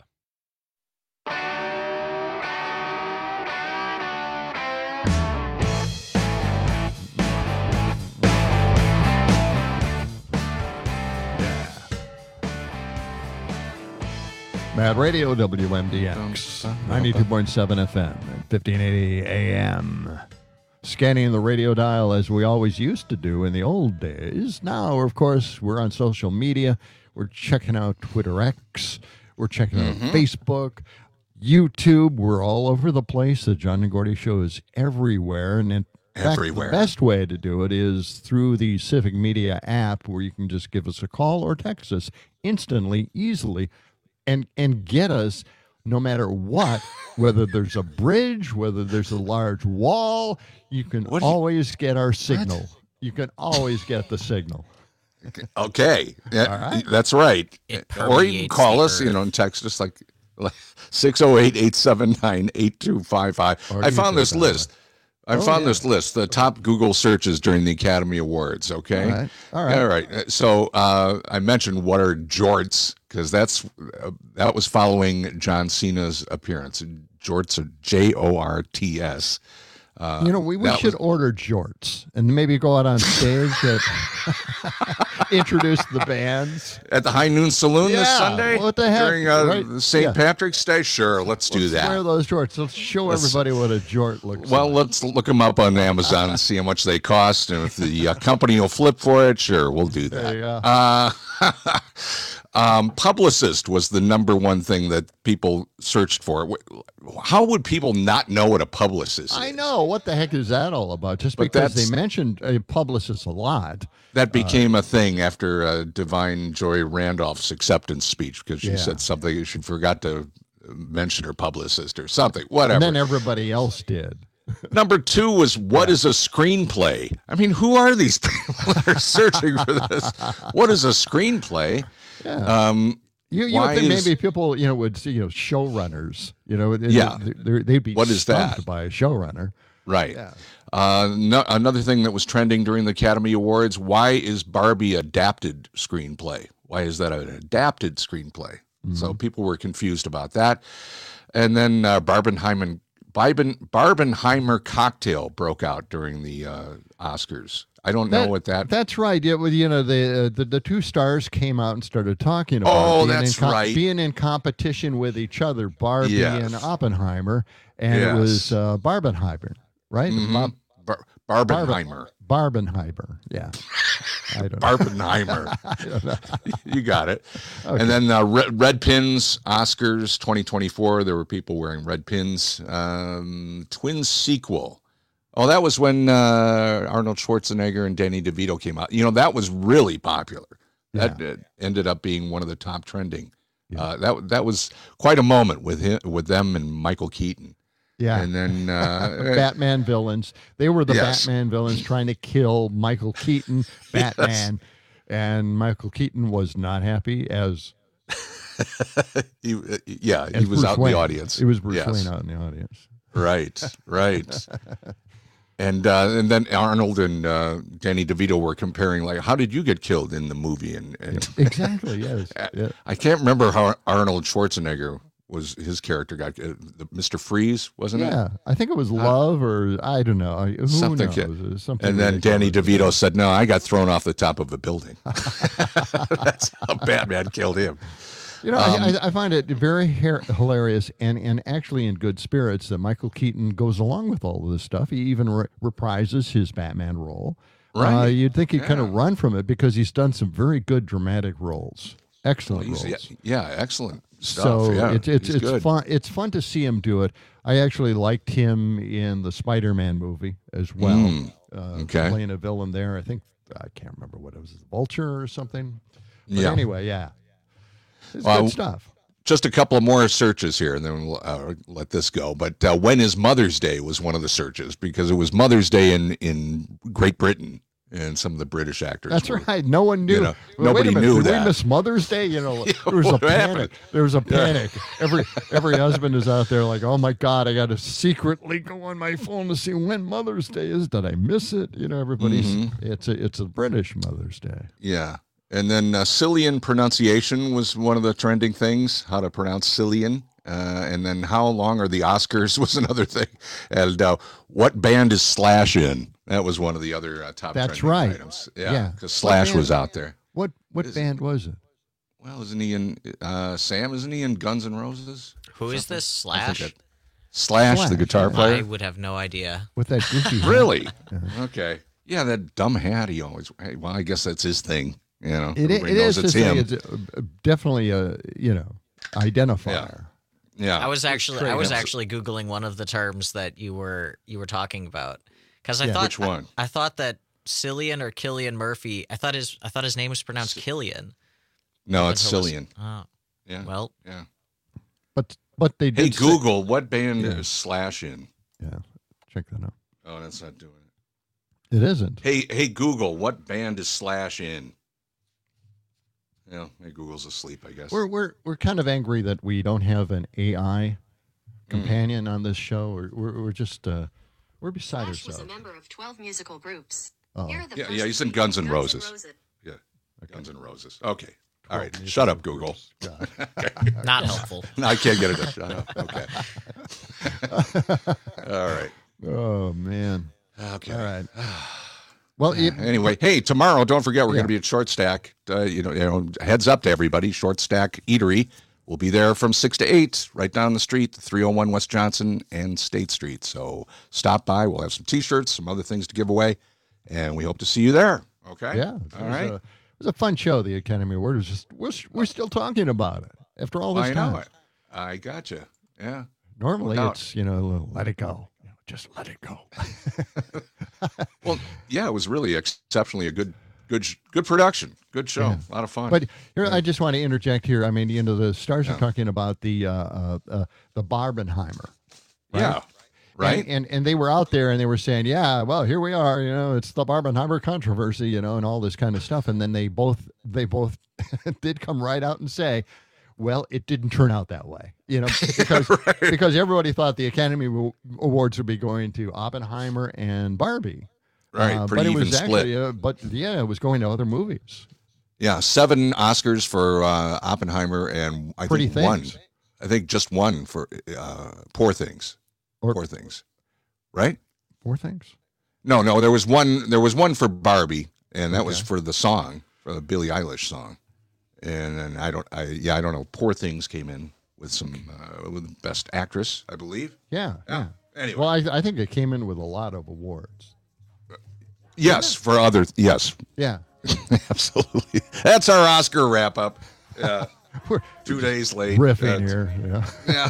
Mad Radio, WMDX, 92.7 FM and 1580 AM. Scanning the radio dial as we always used to do in the old days. Now, of course, we're on social media. We're checking out Twitter X. We're checking out Facebook, YouTube. We're all over the place. The John and Gordy Show is everywhere. And in fact, the best way to do it is through the Civic Media app, where you can just give us a call or text us instantly, easily, and get us no matter what, whether there's a bridge, whether there's a large wall, you can always get our signal. What? You can always get the signal. Okay. Yeah, right. That's right. Or you can call us, and text us like 608-879-8255. I found this list. I found this list, the top Google searches during the Academy Awards, okay? All right. So I mentioned what are jorts, because that was following John Cena's appearance. Jorts are Jorts. We should order jorts and maybe go out on stage and introduce the bands. At the High Noon Saloon this Sunday? What the heck? During St. Patrick's Day? Sure, let's do that. Wear those jorts. Let's show everybody what a jort looks like. Well, let's look them up on Amazon and see how much they cost. And if the company will flip for it, sure, we'll do that. There you go. Publicist was the number one thing that people searched for. How would people not know what a publicist is? I know. What the heck is that all about? Just because they mentioned a publicist a lot. That became a thing after Divine Joy Randolph's acceptance speech, because she said something. She forgot to mention her publicist or something, whatever. And then everybody else did. Number two was, what is a screenplay? I mean, who are these people that are searching for this? What is a screenplay? Yeah. You would think maybe people, would see, showrunners, they'd be what is stumped that? by a showrunner. Right. Yeah. Another thing that was trending during the Academy Awards, why is Barbie adapted screenplay? Why is that an adapted screenplay? Mm-hmm. So people were confused about that. And then Barbenheimer cocktail broke out during the Oscars. I don't know what that. That's right. Yeah, well, the two stars came out and started talking about being in competition with each other, Barbie and Oppenheimer, and it was Barbenheimer, right? Mm-hmm. Barbenheimer. Barbenheimer. Yeah. I don't know. Barbenheimer. I don't know. You got it. Okay. And then red pins, Oscars 2024. There were people wearing red pins. Twins sequel. Oh, that was when Arnold Schwarzenegger and Danny DeVito came out. That was really popular. That ended up being one of the top trending. Yeah. That was quite a moment with them and Michael Keaton. Yeah. And then Batman villains. They were the Batman villains trying to kill Michael Keaton, Batman. And Michael Keaton was not happy as he was Bruce out Wayne. in the audience. It was Bruce Wayne out in the audience. Right. And then Arnold and Danny DeVito were comparing, like, how did you get killed in the movie? And exactly, yes. Yeah. I can't remember how Arnold Schwarzenegger was, his character got Mr. Freeze, wasn't it? Yeah, I think it was love, or I don't know. Who something. knows? Something and then Danny DeVito said, "No, I got thrown off the top of a building." That's how Batman killed him. I find it very hilarious and actually in good spirits that Michael Keaton goes along with all of this stuff. He even reprises his Batman role. Right. You'd think he'd kind of run from it because he's done some very good dramatic roles. Excellent roles. Yeah, excellent stuff. So yeah, it's fun. It's fun to see him do it. I actually liked him in the Spider-Man movie as well. Okay. Playing a villain there. I can't remember what it was, Vulture or something. But anyway, yeah. It's good stuff. Just a couple of more searches here, and then we'll let this go. But when is Mother's Day was one of the searches, because it was Mother's Day in Great Britain, and some of the British actors. That's right. No one knew. Nobody knew that. Did we miss Mother's Day? There was a panic. There was a panic. Every husband is out there like, oh my God, I got to secretly go on my phone to see when Mother's Day is. Did I miss it? Everybody's. It's a British Mother's Day. Yeah. And then Cillian pronunciation was one of the trending things, how to pronounce Cillian. And then how long are the Oscars was another thing. And what band is Slash in? That was one of the other top trending items. Yeah, because Slash was out there. What band was it? Well, isn't he in, Sam, isn't he in Guns N' Roses? Who is this, Slash? Slash, the guitar player? I would have no idea. With that goofy hat. Really? Okay. Yeah, that dumb hat he always, well, I guess that's his thing. It is his thing. It's definitely a identifier. Yeah. I was actually Googling one of the terms that you were talking about, because I thought which one? I thought that Cillian or Cillian Murphy. I thought his name was pronounced Killian. No, it's Cillian. Oh, yeah. Well, yeah. But they did. Hey Google, what band is Slash in? Yeah, check that out. Oh, that's not doing it. It isn't. Hey Google, what band is Slash in? Yeah, Google's asleep, I guess. We're kind of angry that we don't have an AI companion on this show. We're just we're beside ourselves. Was a member of 12 musical groups. Oh. Yeah, he's in Guns N' Roses. Yeah, okay. Guns N' Roses. Okay. All right, shut up, Google. Not helpful. No, I can't get it to shut up. Okay. All right. Oh, man. Okay. All right. Well, anyway, hey, tomorrow, don't forget, we're going to be at Short Stack. Heads up to everybody. Short Stack Eatery will be there from 6 to 8, right down the street, 301 West Johnson and State Street. So stop by. We'll have some T-shirts, some other things to give away, and we hope to see you there. Okay? Yeah. All right. It was a fun show, the Academy Award. We're still talking about it after all this time. I know it. I gotcha. Yeah. Normally it's, let it go. Just let it go. Well, yeah, it was really exceptionally a good production, good show, a lot of fun. But here, I just want to interject here. I mean, the stars are talking about the Barbenheimer. Right? Yeah, right. And they were out there and they were saying, yeah, well, here we are. It's the Barbenheimer controversy, and all this kind of stuff. And then they both did come right out and say, well, it didn't turn out that way, because everybody thought the Academy Awards would be going to Oppenheimer and Barbie. Right, pretty even split. It was going to other movies. Yeah, 7 Oscars for Oppenheimer, and I think one. I think just one for Poor Things. Poor Things, right? Poor Things. No, there was one. There was one for Barbie, and that was for the song, for the Billie Eilish song. And then I don't know. Poor Things came in with some with Best Actress, I believe. Yeah. Anyway, well, I think it came in with a lot of awards. Yes, for other. Yes. Yeah. Absolutely. That's our Oscar wrap up. Yeah. We're 2 days late. Riffing here. Yeah.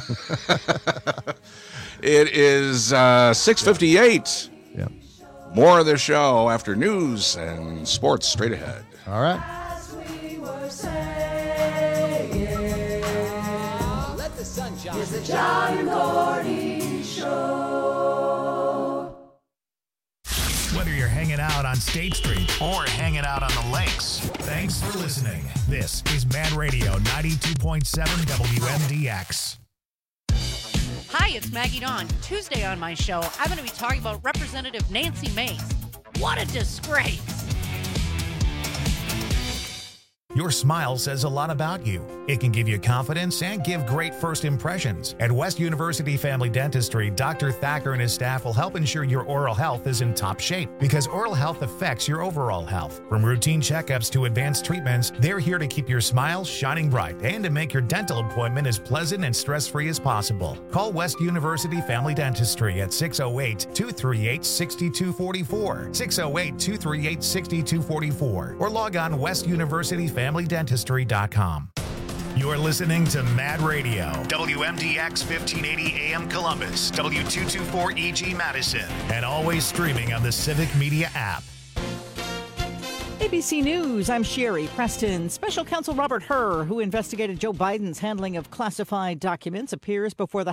It is 6:58. Yeah. More of the show after news and sports straight ahead. All right. It's the John and Gordy Show. Whether you're hanging out on State Street or hanging out on the lakes, thanks for listening. This is Mad Radio 92.7 WMDX. Hi, it's Maggie Dawn. Tuesday on my show, I'm going to be talking about Representative Nancy Mace. What a disgrace. Your smile says a lot about you. It can give you confidence and give great first impressions. At West University Family Dentistry, Dr. Thacker and his staff will help ensure your oral health is in top shape, because oral health affects your overall health. From routine checkups to advanced treatments, they're here to keep your smile shining bright and to make your dental appointment as pleasant and stress-free as possible. Call West University Family Dentistry at 608-238-6244, 608-238-6244, or log on westuniversityfamilydentistry.com. You're listening to Mad Radio, WMDX 1580 AM Columbus, W224EG Madison, and always streaming on the Civic Media app. ABC News, I'm Sherry Preston. Special Counsel Robert Hur, who investigated Joe Biden's handling of classified documents, appears before the